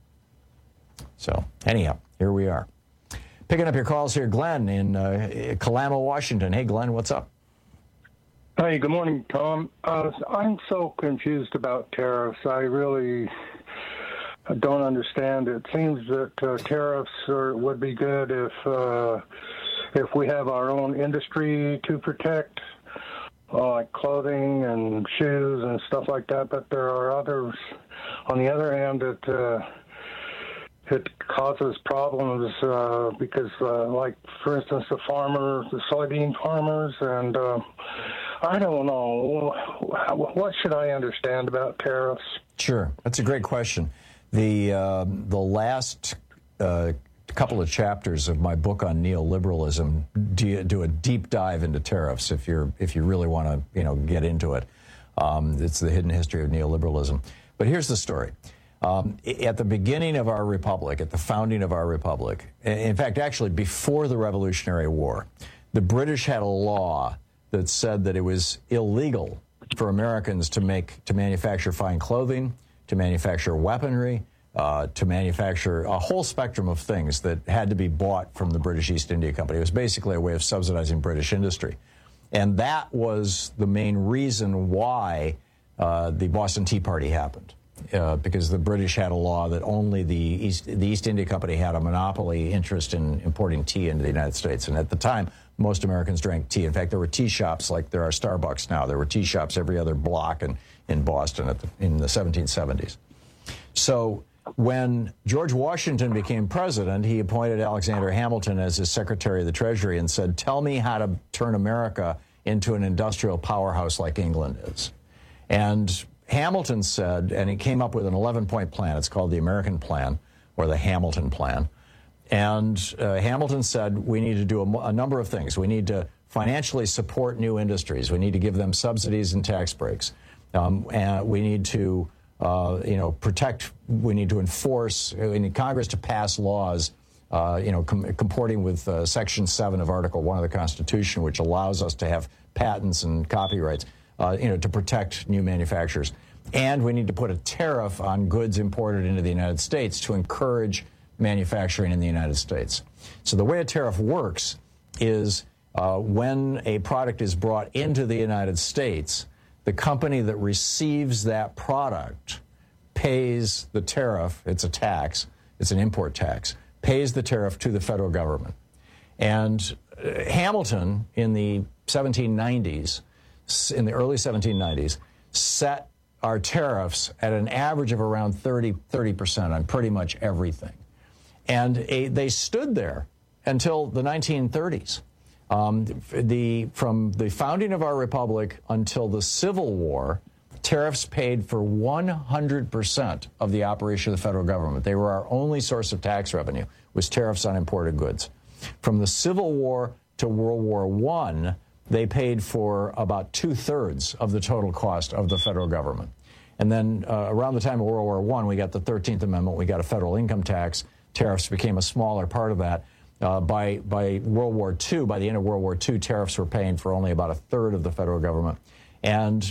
So anyhow, here we are. Picking up your calls here, Glenn in Kalama, Washington. Hey, Glenn, what's up? Hey, good morning, Tom. I'm so confused about tariffs. I really don't understand. It seems that tariffs would be good if we have our own industry to protect, like clothing and shoes and stuff like that. But there are others, on the other hand, that it causes problems because, like, for instance, the soybean farmers, and I don't know. What should I understand about tariffs? Sure. That's a great question. The last couple of chapters of my book on neoliberalism do a deep dive into tariffs if you really want to get into it. It's the hidden history of neoliberalism. But here's the story. At the beginning of our republic, at the founding of our republic, in fact, actually before the Revolutionary War, the British had a law that said that it was illegal for Americans to manufacture fine clothing, to manufacture weaponry, to manufacture a whole spectrum of things that had to be bought from the British East India Company. It was basically a way of subsidizing British industry. And that was the main reason why the Boston Tea Party happened. Because the British had a law that only the East India Company had a monopoly interest in importing tea into the United States. And at the time, most Americans drank tea. In fact, there were tea shops like there are Starbucks now. There were tea shops every other block in Boston in the 1770s. So when George Washington became president, he appointed Alexander Hamilton as his Secretary of the Treasury and said, tell me how to turn America into an industrial powerhouse like England is. And Hamilton said, and he came up with an 11-point plan. It's called the American Plan, or the Hamilton Plan. And Hamilton said we need to do a number of things. We need to financially support new industries. We need to give them subsidies and tax breaks. And we need to, protect. We need to enforce. We need Congress to pass laws, comporting with Section 7 of Article 1 of the Constitution, which allows us to have patents and copyrights. To protect new manufacturers. And we need to put a tariff on goods imported into the United States to encourage manufacturing in the United States. So the way a tariff works is when a product is brought into the United States, the company that receives that product pays the tariff. It's a tax. It's an import tax. Pays the tariff to the federal government. And Hamilton in the 1790s, in the early 1790s, set our tariffs at an average of around 30% on pretty much everything. And they stood there until the 1930s. From the founding of our republic until the Civil War, tariffs paid for 100% of the operation of the federal government. They were our only source of tax revenue, was tariffs on imported goods. From the Civil War to World War I, they paid for about 2/3 of the total cost of the federal government. And then around the time of World War I, we got the 13th Amendment. We got a federal income tax. Tariffs became a smaller part of that. By World War II, by the end of World War II, tariffs were paying for only about 1/3 of the federal government. And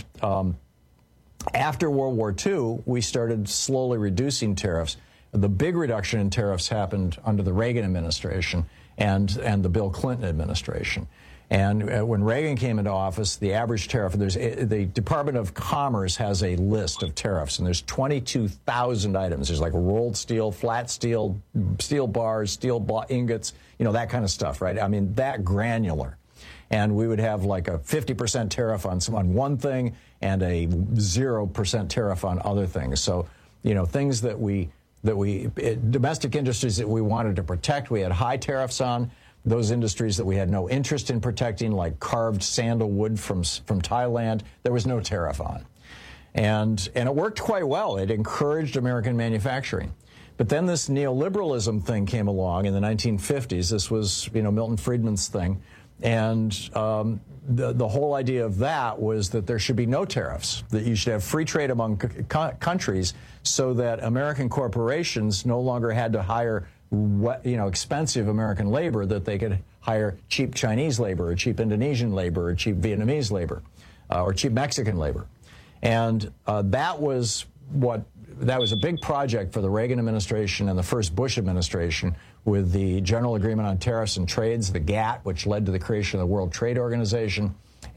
after World War II, we started slowly reducing tariffs. The big reduction in tariffs happened under the Reagan administration and the Bill Clinton administration. And when Reagan came into office, the average tariff, the Department of Commerce has a list of tariffs, and there's 22,000 items. There's like rolled steel, flat steel, steel bars, steel ingots, that kind of stuff, right? I mean, that granular. And we would have like a 50% tariff on one thing and a 0% tariff on other things. So, things that domestic industries that we wanted to protect, we had high tariffs on. Those industries that we had no interest in protecting, like carved sandalwood from Thailand, there was no tariff on. And it worked quite well. It encouraged American manufacturing. But then this neoliberalism thing came along in the 1950s. This was, Milton Friedman's thing. And the whole idea of that was that there should be no tariffs, that you should have free trade among countries so that American corporations no longer had to hire expensive American labor, that they could hire cheap Chinese labor or cheap Indonesian labor or cheap Vietnamese labor or cheap Mexican labor. And that was a big project for the Reagan administration and the first Bush administration, with the General Agreement on Tariffs and Trades, the GATT, which led to the creation of the World Trade Organization,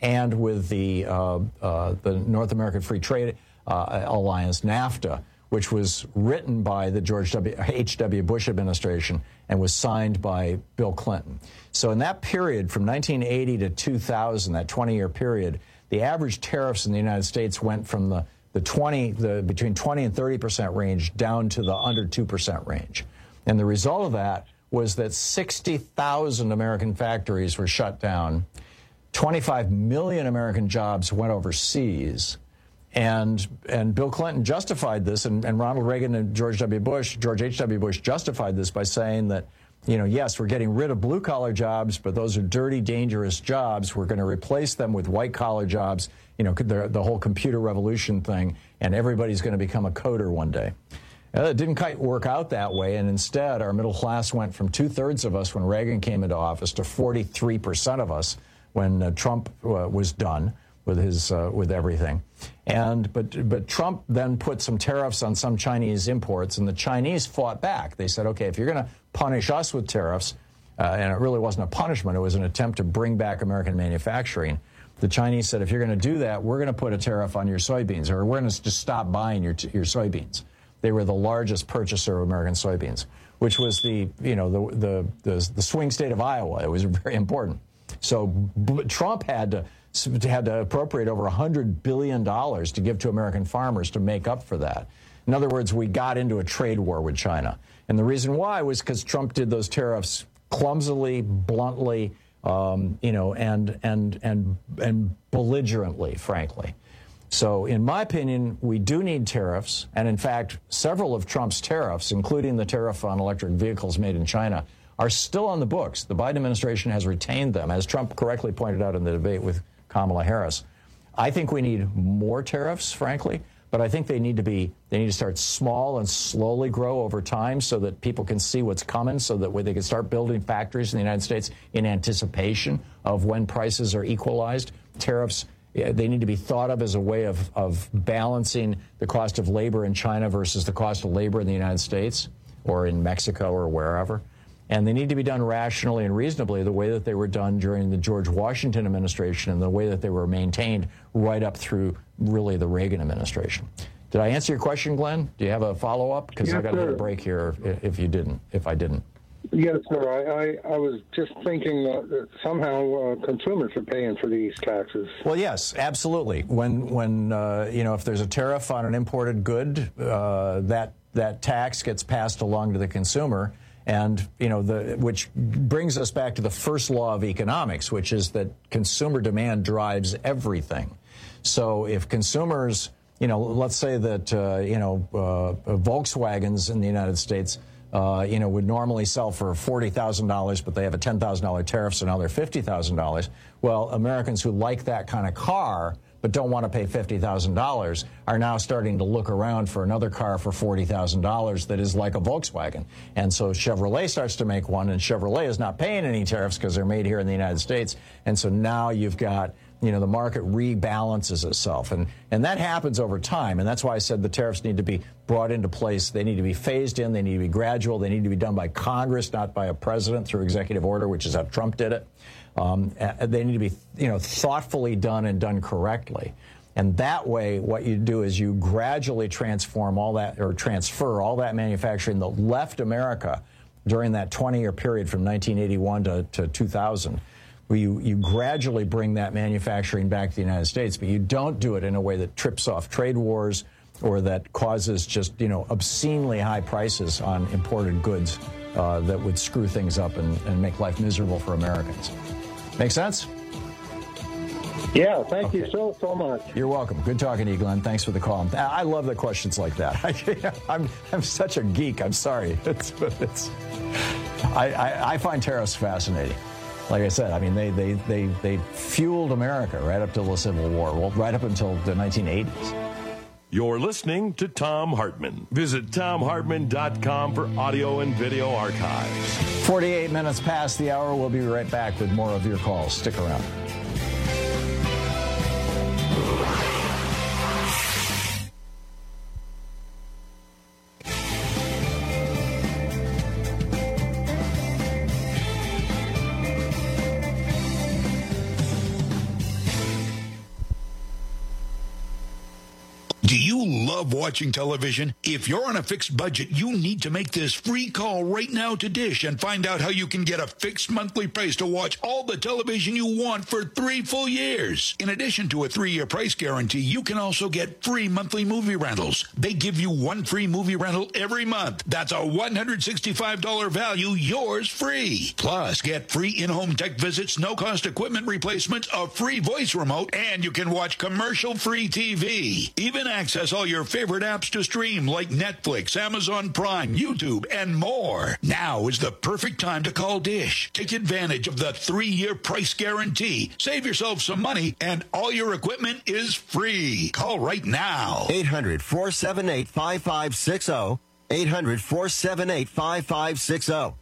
and with the North American Free Trade Alliance, NAFTA, which was written by the George H.W. Bush administration and was signed by Bill Clinton. So in that period, from 1980 to 2000, that 20-year period, the average tariffs in the United States went from the between 20 and 30% range down to the under 2% range. And the result of that was that 60,000 American factories were shut down, 25 million American jobs went overseas, and Bill Clinton justified this, and Ronald Reagan and George H.W. Bush justified this by saying that, yes, we're getting rid of blue-collar jobs, but those are dirty, dangerous jobs. We're going to replace them with white-collar jobs, the whole computer revolution thing, and everybody's going to become a coder one day. It didn't quite work out that way, and instead our middle class went from 2/3 of us when Reagan came into office to 43% of us when Trump was done with everything. But Trump then put some tariffs on some Chinese imports, and the Chinese fought back. They said, okay, if you're going to punish us with tariffs, and it really wasn't a punishment, it was an attempt to bring back American manufacturing. The Chinese said, if you're going to do that, we're going to put a tariff on your soybeans, or we're going to just stop buying your soybeans. They were the largest purchaser of American soybeans, which was the swing state of Iowa. It was very important. So Trump had to appropriate over $100 billion to give to American farmers to make up for that. In other words, we got into a trade war with China. And the reason why was because Trump did those tariffs clumsily, bluntly, and belligerently, frankly. So in my opinion, we do need tariffs. And in fact, several of Trump's tariffs, including the tariff on electric vehicles made in China, are still on the books. The Biden administration has retained them, as Trump correctly pointed out in the debate with Kamala Harris. I think we need more tariffs, frankly, but I think they need to start small and slowly grow over time so that people can see what's coming, so that they can start building factories in the United States in anticipation of when prices are equalized. Tariffs, they need to be thought of as a way of balancing the cost of labor in China versus the cost of labor in the United States or in Mexico or wherever. And they need to be done rationally and reasonably, the way that they were done during the George Washington administration and the way that they were maintained right up through really the Reagan administration. Did I answer your question, Glenn? Do you have a follow-up? Because Yes, I got a little break here if I didn't. Yes, sir. I was just thinking that somehow consumers are paying for these taxes. Well, yes, absolutely. When if there's a tariff on an imported good, that tax gets passed along to the consumer. And, which brings us back to the first law of economics, which is that consumer demand drives everything. So if consumers, let's say that, Volkswagens in the United States, would normally sell for $40,000, but they have a $10,000 tariff, so now they're $50,000. Well, Americans who like that kind of car but don't want to pay $50,000 are now starting to look around for another car for $40,000 that is like a Volkswagen. And so Chevrolet starts to make one, and Chevrolet is not paying any tariffs because they're made here in the United States. And so now you've got, the market rebalances itself. And that happens over time. And that's why I said the tariffs need to be brought into place. They need to be phased in. They need to be gradual. They need to be done by Congress, not by a president through executive order, which is how Trump did it. They need to be, thoughtfully done and done correctly. And that way, what you do is you gradually transfer all that manufacturing that left America during that 20-year period from 1981 to 2000. You gradually bring that manufacturing back to the United States, but you don't do it in a way that trips off trade wars or that causes just, obscenely high prices on imported goods that would screw things up and make life miserable for Americans. Make sense? Yeah, thank you so much. You're welcome. Good talking to you, Glenn. Thanks for the call. I love the questions like that. I'm such a geek. I'm sorry. I find tariffs fascinating. Like I said, they fueled America right up till the Civil War, well, right up until the 1980s. You're listening to Thom Hartmann. Visit ThomHartmann.com for audio and video archives. 48 minutes past the hour. We'll be right back with more of your calls. Stick around. Do you love watching television? If you're on a fixed budget, you need to make this free call right now to Dish and find out how you can get a fixed monthly price to watch all the television you want for 3 full years. In addition to a 3-year price guarantee, you can also get free monthly movie rentals. They give you 1 free movie rental every month. That's a $165 value, yours free. Plus, get free in-home tech visits, no-cost equipment replacements, a free voice remote, and you can watch commercial-free TV. Even access all your favorite apps to stream like Netflix, Amazon Prime, YouTube, and more. Now is the perfect time to call Dish. Take advantage of the 3-year price guarantee. Save yourself some money, and all your equipment is free. Call right now. 800-478-5560. 800-478-5560.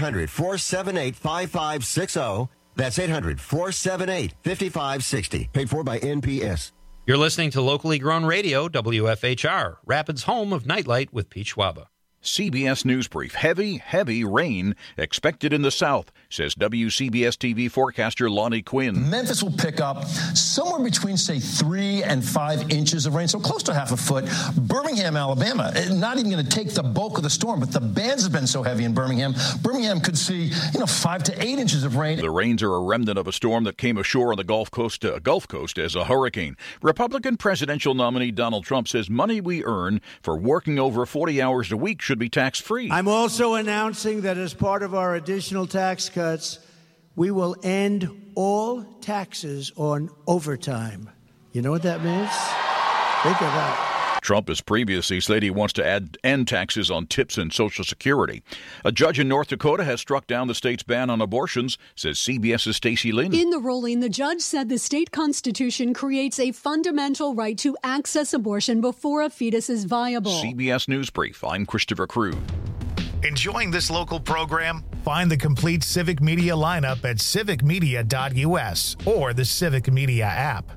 800-478-5560. That's 800-478-5560. Paid for by NPS. You're listening to locally grown radio, WFHR, Rapids' home of Nightlight with Pete Schwaba. CBS News Brief. Heavy rain expected in the south, says WCBS TV forecaster Lonnie Quinn. Memphis will pick up somewhere between, say, 3 and 5 inches of rain, so close to half a foot. Birmingham, Alabama, not even going to take the bulk of the storm, but the bands have been so heavy in Birmingham. Birmingham could see, 5 to 8 inches of rain. The rains are a remnant of a storm that came ashore on the Gulf Coast as a hurricane. Republican presidential nominee Donald Trump says money we earn for working over 40 hours a week should be tax-free. I'm also announcing that as part of our additional tax cuts, we will end all taxes on overtime. You know what that means? Think of that. Trump has previously said he wants to end taxes on tips and Social Security. A judge in North Dakota has struck down the state's ban on abortions, says CBS's Stacey Lynn. In the ruling, the judge said the state constitution creates a fundamental right to access abortion before a fetus is viable. CBS News Brief. I'm Christopher Crew. Enjoying this local program? Find the complete Civic Media lineup at civicmedia.us or the Civic Media app.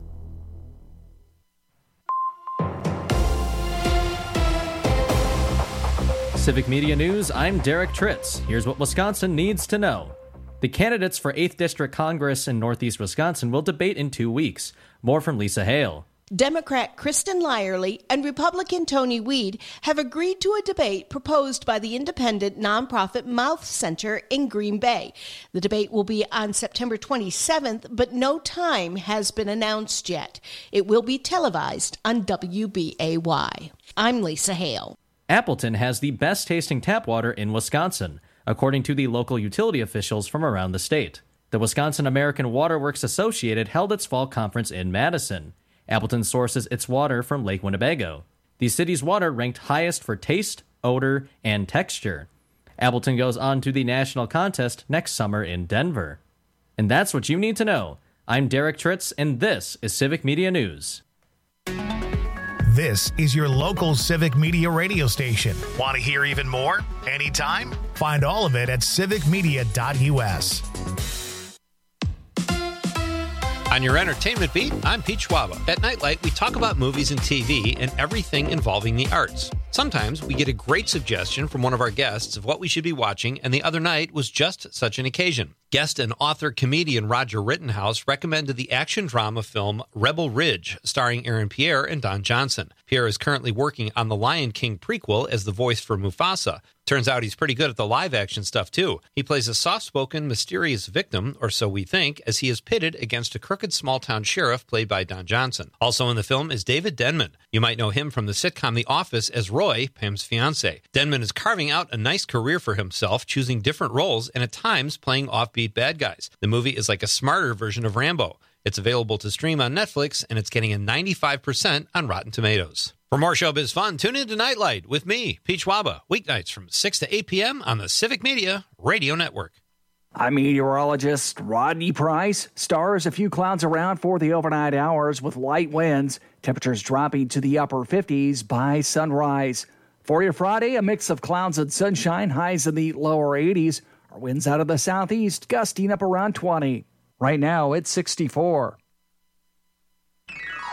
Civic Media News, I'm Derek Tritz. Here's what Wisconsin needs to know. The candidates for 8th District Congress in Northeast Wisconsin will debate in 2 weeks. More from Lisa Hale. Democrat Kristen Lyerly and Republican Tony Weed have agreed to a debate proposed by the independent nonprofit Mouth Center in Green Bay. The debate will be on September 27th, but no time has been announced yet. It will be televised on WBAY. I'm Lisa Hale. Appleton has the best tasting tap water in Wisconsin, according to the local utility officials from around the state. The Wisconsin American Water Works Associated held its fall conference in Madison. Appleton sources its water from Lake Winnebago. The city's water ranked highest for taste, odor, and texture. Appleton goes on to the national contest next summer in Denver. And that's what you need to know. I'm Derek Tritz, and this is Civic Media News. This is your local Civic Media radio station. Want to hear even more? Anytime? Find all of it at civicmedia.us. On your entertainment beat, I'm Pete Schwaba. At Nightlight, we talk about movies and TV and everything involving the arts. Sometimes we get a great suggestion from one of our guests of what we should be watching, and the other night was just such an occasion. Guest and author-comedian Roger Rittenhouse recommended the action drama film Rebel Ridge, starring Aaron Pierre and Don Johnson. Pierre is currently working on the Lion King prequel as the voice for Mufasa. Turns out he's pretty good at the live-action stuff, too. He plays a soft-spoken, mysterious victim, or so we think, as he is pitted against a crooked small-town sheriff played by Don Johnson. Also in the film is David Denman. You might know him from the sitcom The Office as Roy, Pam's fiancé. Denman is carving out a nice career for himself, choosing different roles and at times playing offbeat bad guys. The movie is like a smarter version of Rambo. It's available to stream on Netflix, and it's getting a 95% on Rotten Tomatoes. For more showbiz fun, tune in to Nightlight with me, Pete Schwaba, weeknights from 6 to 8 p.m. on the Civic Media Radio Network. I'm meteorologist Rodney Price. Stars, a few clouds around for the overnight hours with light winds. Temperatures dropping to the upper 50s by sunrise. For your Friday, a mix of clouds and sunshine, highs in the lower 80s. Our winds out of the southeast, gusting up around 20. Right now, it's 64.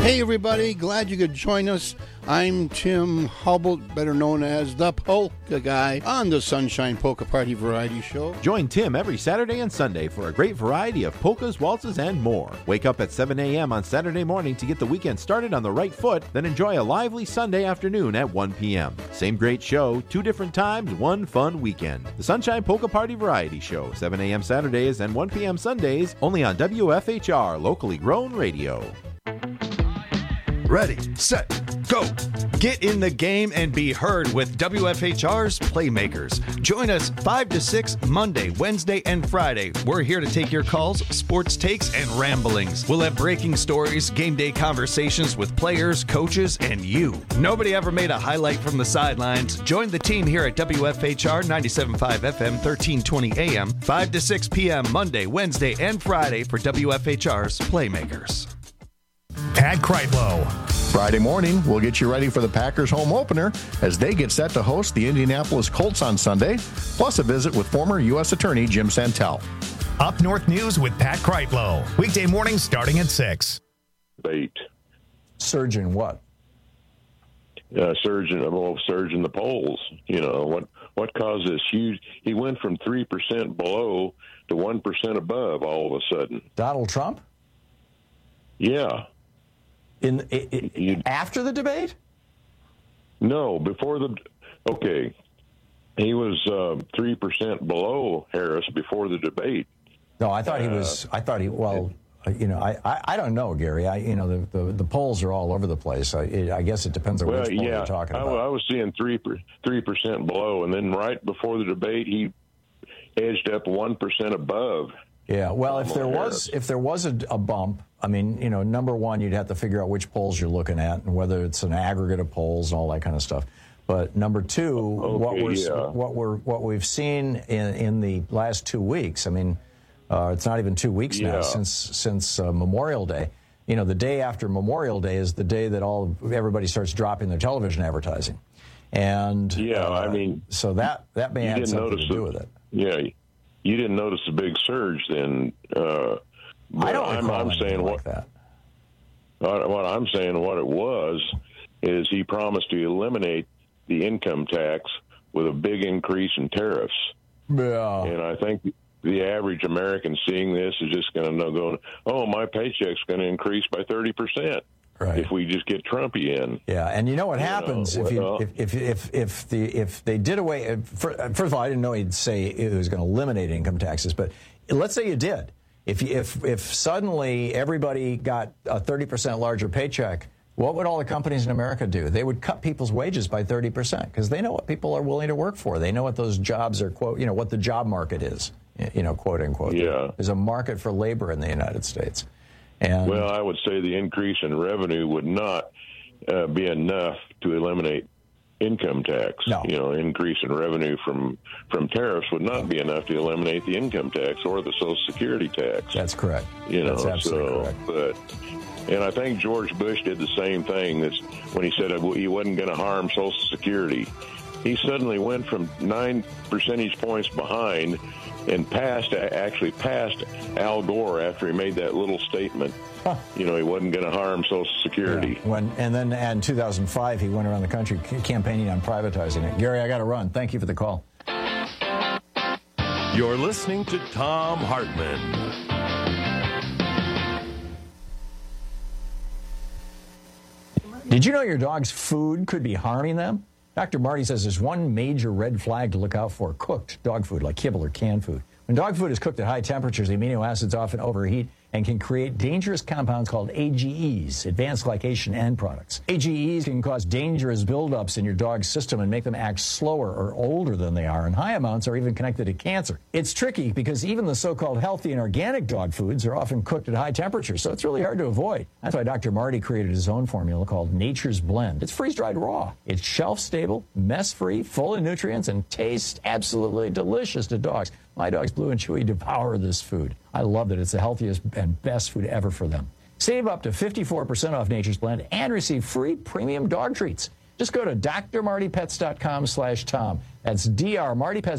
Hey, everybody. Glad you could join us. I'm Tim Hubble, better known as the Polka Guy, on the Sunshine Polka Party Variety Show. Join Tim every Saturday and Sunday for a great variety of polkas, waltzes, and more. Wake up at 7 a.m. on Saturday morning to get the weekend started on the right foot, then enjoy a lively Sunday afternoon at 1 p.m. Same great show, 2 different times, 1 fun weekend. The Sunshine Polka Party Variety Show, 7 a.m. Saturdays and 1 p.m. Sundays, only on WFHR, locally grown radio. Ready, set, go. Get in the game and be heard with WFHR's Playmakers. Join us 5 to 6 Monday, Wednesday, and Friday. We're here to take your calls, sports takes, and ramblings. We'll have breaking stories, game day conversations with players, coaches, and you. Nobody ever made a highlight from the sidelines. Join the team here at WFHR 97.5 FM, 1320 AM, 5 to 6 p.m. Monday, Wednesday, and Friday for WFHR's Playmakers. Pat Kreitlow. Friday morning, we'll get you ready for the Packers home opener as they get set to host the Indianapolis Colts on Sunday, plus a visit with former U.S. Attorney Jim Santel. Up North News with Pat Kreitlow. Weekday mornings starting at 6. Surge in what? Surge in the polls. You know, what caused this huge? He went from 3% below to 1% above all of a sudden. Donald Trump? Yeah. After the debate? No, before the. Okay, he was 3% below Harris before the debate. No, I thought he was. Well, you know, I don't know, Gary. The polls are all over the place. I guess it depends on which poll you're talking about. I was seeing 3% below, and then right before the debate, he edged up 1% above. Yeah, well, if there was a bump, I mean, you know, number one, you'd have to figure out which polls you're looking at and whether it's an aggregate of polls and all that kind of stuff. But number two, what we've seen in the last 2 weeks, I mean, it's not even 2 weeks now since Memorial Day. You know, the day after Memorial Day is the day that everybody starts dropping their television advertising, and I mean, so that may have something to do with it. Yeah. You didn't notice the big surge then. I don't recall anything like that. What I'm saying, what it was, is he promised to eliminate the income tax with a big increase in tariffs. Yeah. And I think the average American seeing this is just going to go, oh, my paycheck's going to increase by 30%. Right. If we just get Trumpy in. Yeah, and you know what happens if they did away. First of all, I didn't know he'd say it was going to eliminate income taxes, but let's say you did. If suddenly everybody got a 30% larger paycheck, what would all the companies in America do? They would cut people's wages by 30% because they know what people are willing to work for. They know what those jobs are, quote, you know, what the job market is, you know, quote unquote. Yeah. There's a market for labor in the United States. And well, I would say the increase in revenue would not be enough to eliminate income tax. No. You know, increase in revenue from tariffs would not be enough to eliminate the income tax or the Social Security tax. That's correct. You know, that's absolutely correct. And I think George Bush did the same thing when he said he wasn't going to harm Social Security. He suddenly went from 9 percentage points behind and actually passed Al Gore after he made that little statement. Huh. You know, he wasn't going to harm Social Security. Yeah. And then in 2005, he went around the country campaigning on privatizing it. Gary, I got to run. Thank you for the call. You're listening to Thom Hartmann. Did you know your dog's food could be harming them? Dr. Marty says there's one major red flag to look out for: cooked dog food, like kibble or canned food. When dog food is cooked at high temperatures, the amino acids often overheat and can create dangerous compounds called AGEs, advanced glycation end products. AGEs can cause dangerous buildups in your dog's system and make them act slower or older than they are, and high amounts are even connected to cancer. It's tricky because even the so-called healthy and organic dog foods are often cooked at high temperatures, so it's really hard to avoid. That's why Dr. Marty created his own formula called Nature's Blend. It's freeze-dried raw. It's shelf-stable, mess-free, full of nutrients, and tastes absolutely delicious to dogs. My dogs, Blue and Chewy, devour this food. I love that it's the healthiest and best food ever for them. Save up to 54% off Nature's Blend and receive free premium dog treats. Just go to drmartypets.com/Tom. That's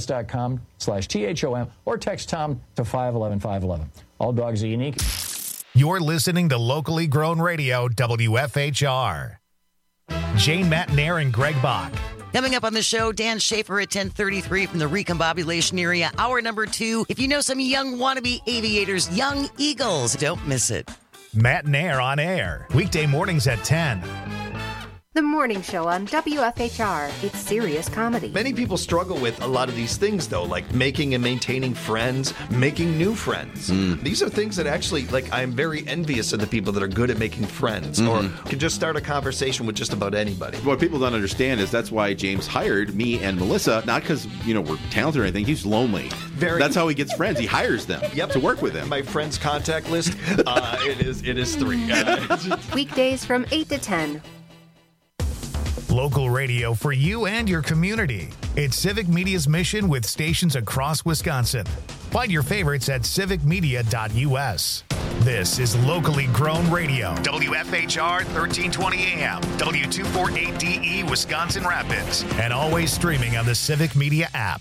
drmartypets.com/THOM or text Tom to 511-511. All dogs are unique. You're listening to locally grown radio, WFHR. Jane Matnair and Greg Bach. Coming up on the show, Dan Schaefer at 10:33 from the Recombobulation area. Hour number 2. If you know some young wannabe aviators, young eagles, don't miss it. Matnair on air. Weekday mornings at 10. The morning show on WFHR. It's serious comedy. Many people struggle with a lot of these things, though, like making and maintaining friends, making new friends. These are things that actually, like, I'm very envious of the people that are good at making friends or can just start a conversation with just about anybody. What people don't understand is that's why James hired me and Melissa, not because, we're talented or anything. He's lonely. That's how he gets friends. He hires them to work with him. My friends' contact list, it is 3. Weekdays from 8 to 10. Local radio for you and your community. It's Civic Media's mission with stations across Wisconsin. Find your favorites at civicmedia.us. This is locally grown radio. WFHR 1320 AM, W248DE Wisconsin Rapids, and always streaming on the Civic Media app.